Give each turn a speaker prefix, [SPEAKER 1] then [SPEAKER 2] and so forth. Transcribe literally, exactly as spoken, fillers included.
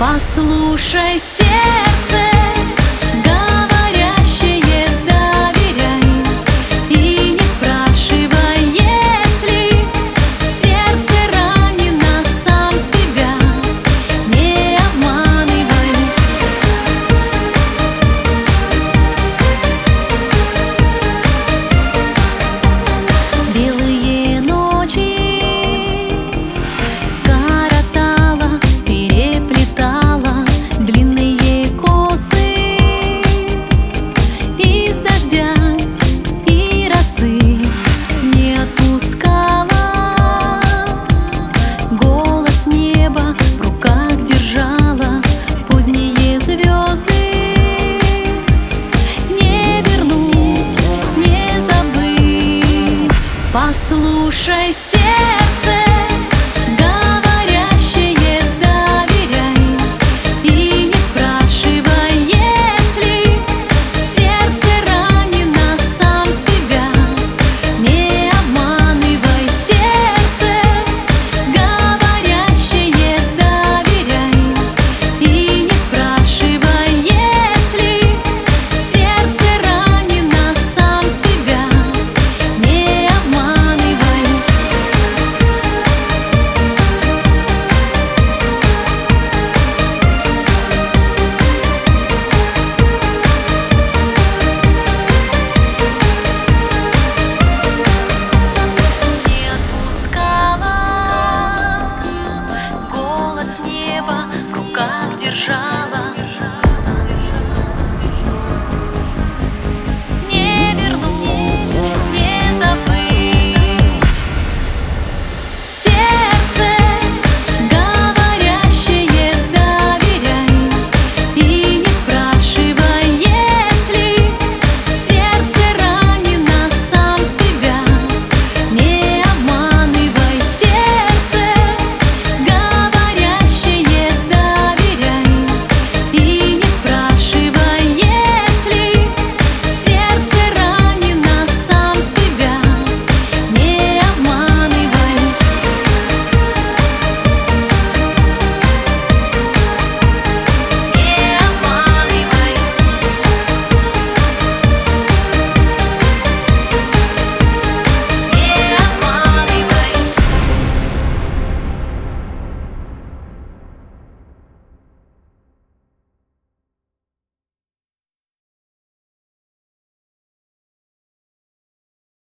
[SPEAKER 1] Послушай сердце, говорящее доверяй, и не спрашивай, если сердце ранено, сам себя не обманывай. Белые ночи послушай сердце, говорящее доверяй, и не спрашивай, если сердце ранено, сам себя не обманывай. Сердце, говорящее доверяй, и не спрашивай, если сердце ранено, сам себя не обманывай. Не отпускала, голос неба в руках держала.